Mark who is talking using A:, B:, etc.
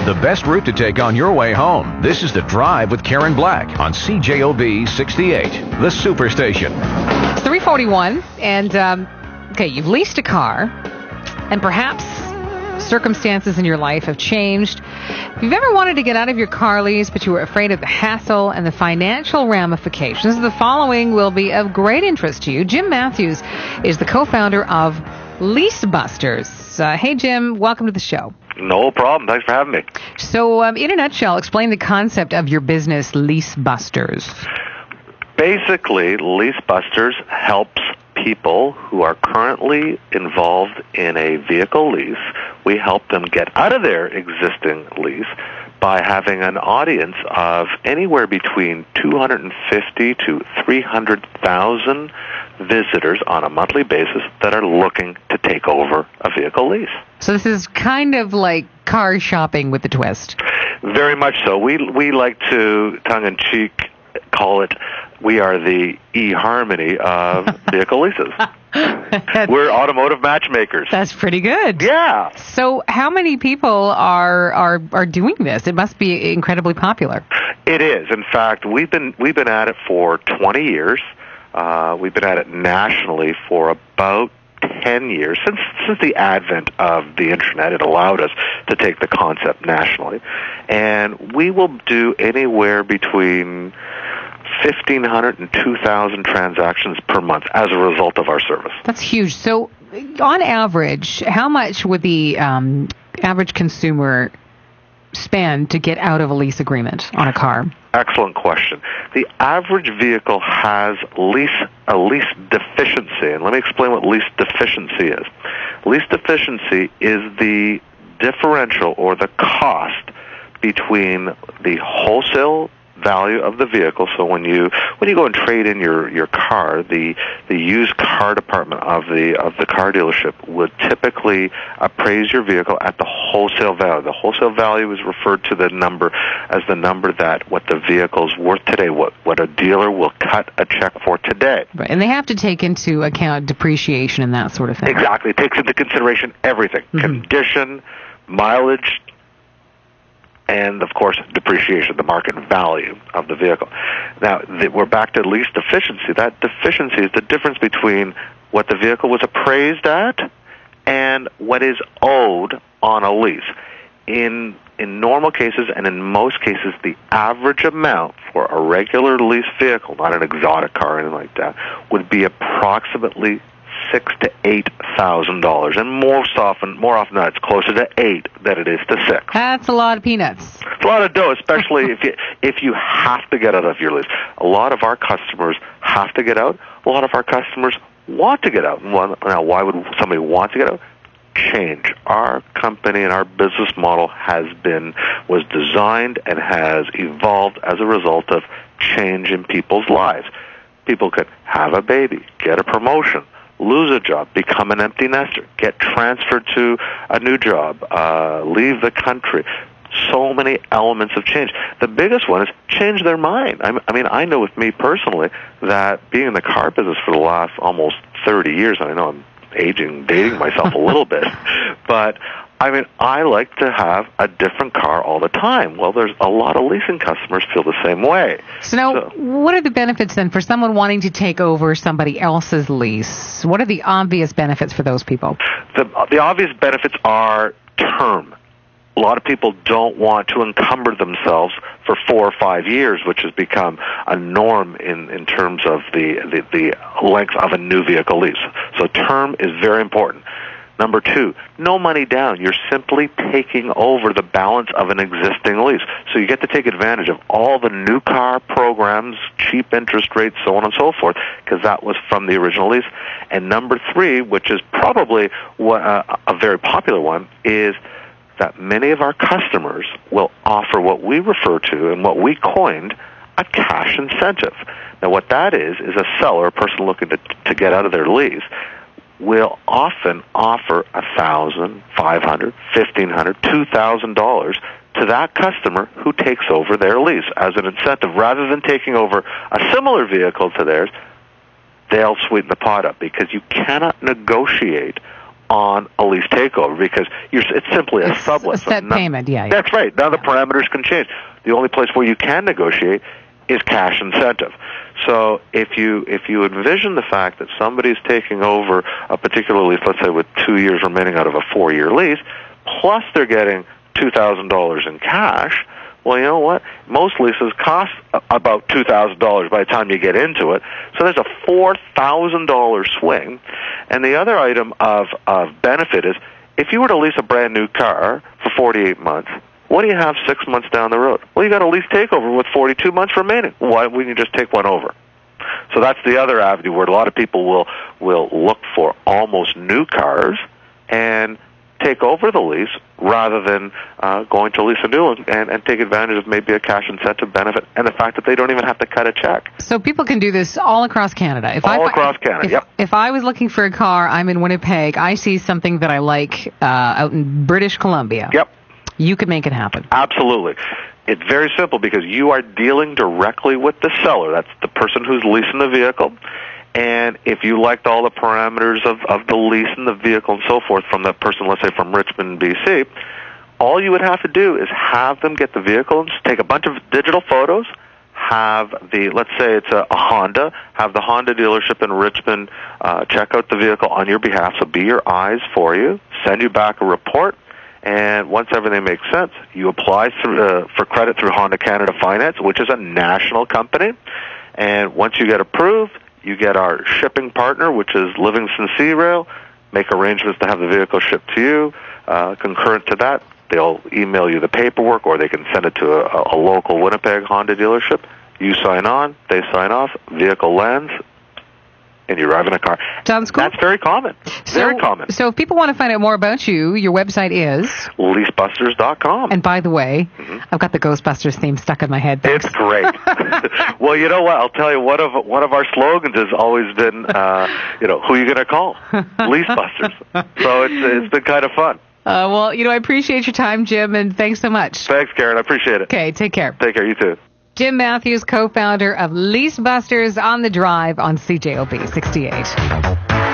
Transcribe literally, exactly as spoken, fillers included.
A: The best route to take on your way home. This is The Drive with Karen Black on C J O B sixty-eight, the Superstation.
B: It's three forty-one, and, um, okay, you've leased a car, and perhaps circumstances in your life have changed. If you've ever wanted to get out of your car lease, but you were afraid of the hassle and the financial ramifications, the following will be of great interest to you. Jim Matthews is the co-founder of Lease Busters. Uh, hey, Jim, welcome to the show.
C: No problem. Thanks for having me.
B: So, um, in a nutshell, explain the concept of your business, Lease Busters.
C: Basically, Lease Busters helps people who are currently involved in a vehicle lease. We help them get out of their existing lease by having an audience of anywhere between two hundred fifty to three hundred thousand visitors on a monthly basis that are looking to take over a vehicle lease.
B: So this is kind of like car shopping with a twist.
C: Very much so. We we like to, tongue-in-cheek, call it, we are the eHarmony of vehicle leases. We're automotive matchmakers.
B: That's pretty good.
C: Yeah.
B: So how many people are are are doing this? It must be incredibly popular.
C: It is. In fact, we've been we've been at it for twenty years. Uh, we've been at it nationally for about ten years. Since since the advent of the internet, it allowed us to take the concept nationally. And we will do anywhere between fifteen hundred and two thousand transactions per month as a result of our service.
B: That's huge. So on average, how much would the um, average consumer spend to get out of a lease agreement on a car?
C: Excellent question. The average vehicle has lease a lease deficiency, and let me explain what lease deficiency is. Lease deficiency is the differential or the cost between the wholesale value of the vehicle. So when you when you go and trade in your, your car, the the used car department of the of the car dealership would typically appraise your vehicle at the wholesale value. The wholesale value is referred to the number as the number that what the vehicle's worth today, what what a dealer will cut a check for today.
B: Right, and they have to take into account depreciation and that sort of thing.
C: Exactly. It takes into consideration everything: mm-hmm. condition, mileage, and, of course, depreciation, the market value of the vehicle. Now, the, we're back to lease deficiency. That deficiency is the difference between what the vehicle was appraised at and what is owed on a lease. In in normal cases and in most cases, the average amount for a regular lease vehicle, not an exotic car or anything like that, would be approximately six to eight thousand dollars, and most often, more often than not, it's closer to eight than it is to six.
B: That's a lot of peanuts.
C: It's a lot of dough, especially if you if you have to get out of your lease. A lot of our customers have to get out. A lot of our customers want to get out. Now, why would somebody want to get out? Change. Our company and our business model has been was designed and has evolved as a result of change in people's lives. People could have a baby, get a promotion, lose a job, become an empty nester, get transferred to a new job, uh, leave the country. So many elements of change. The biggest one is change their mind. I mean, I know with me personally that being in the car business for the last almost thirty years, and I know I'm aging, dating myself a little bit, but I mean, I like to have a different car all the time. Well, there's a lot of leasing customers feel the same way.
B: So now, so, what are the benefits then for someone wanting to take over somebody else's lease? What are the obvious benefits for those people?
C: The, the obvious benefits are term. A lot of people don't want to encumber themselves for four or five years, which has become a norm in, in terms of the, the, the length of a new vehicle lease. So term is very important. Number two, no money down. You're simply taking over the balance of an existing lease. So you get to take advantage of all the new car programs, cheap interest rates, so on and so forth, because that was from the original lease. And number three, which is probably what, uh, a very popular one, is that many of our customers will offer what we refer to and what we coined a cash incentive. Now, what that is, is a seller, a person looking to, to get out of their lease, will often offer one thousand dollars, five hundred dollars, fifteen hundred dollars, two thousand dollars to that customer who takes over their lease as an incentive. Rather than taking over a similar vehicle to theirs, they'll sweeten the pot up because you cannot negotiate on a lease takeover because you're, it's simply a
B: It's
C: sublet.
B: a set
C: So none-
B: payment, yeah, yeah.
C: That's right. Now the parameters can change. The only place where you can negotiate is cash incentive. So if you if you envision the fact that somebody's taking over a particular lease, let's say with two years remaining out of a four-year lease, plus they're getting two thousand dollars in cash, well, you know what? Most leases cost about two thousand dollars by the time you get into it. So there's a four thousand dollars swing. And the other item of, of benefit is if you were to lease a brand new car for forty-eight months, what do you have six months down the road? Well, you got a lease takeover with forty-two months remaining. Why wouldn't you just take one over? So that's the other avenue where a lot of people will will look for almost new cars and take over the lease rather than uh, going to lease a new one and, and take advantage of maybe a cash incentive benefit and the fact that they don't even have to cut a check.
B: So people can do this all across Canada. If
C: All
B: I,
C: across Canada,
B: if,
C: yep.
B: If I was looking for a car, I'm in Winnipeg, I see something that I like uh, out in British Columbia.
C: Yep.
B: You could make it happen.
C: Absolutely. It's very simple because you are dealing directly with the seller. That's the person who's leasing the vehicle. And if you liked all the parameters of, of the lease and the vehicle and so forth from that person, let's say from Richmond, B C, all you would have to do is have them get the vehicle and take a bunch of digital photos, have the, let's say it's a, a Honda, have the Honda dealership in Richmond uh, check out the vehicle on your behalf, so be your eyes for you, send you back a report, and once everything makes sense, you apply through, uh, for credit through Honda Canada Finance, which is a national company, and once you get approved, you get our shipping partner, which is Livingston Sea Rail, make arrangements to have the vehicle shipped to you. Uh, concurrent to that, they'll email you the paperwork, or they can send it to a, a local Winnipeg Honda dealership. You sign on, they sign off, vehicle lands, and you're driving a car.
B: Sounds cool.
C: That's very common.
B: So,
C: very common.
B: So if people want to find out more about you, your website is?
C: lease busters dot com.
B: And by the way,
C: mm-hmm.
B: I've got the Ghostbusters theme stuck in my head. Thanks.
C: It's great. Well, you know what? I'll tell you, one of one of our slogans has always been, uh, you know, who are you going to call? Lease Busters. So it's it's been kind of fun.
B: Uh, well, you know, I appreciate your time, Jim, and thanks so much.
C: Thanks, Karen. I appreciate it.
B: Okay, take care.
C: Take care. You too.
B: Jim Matthews, co-founder of Lease Busters, on the Drive on C J O B sixty-eight.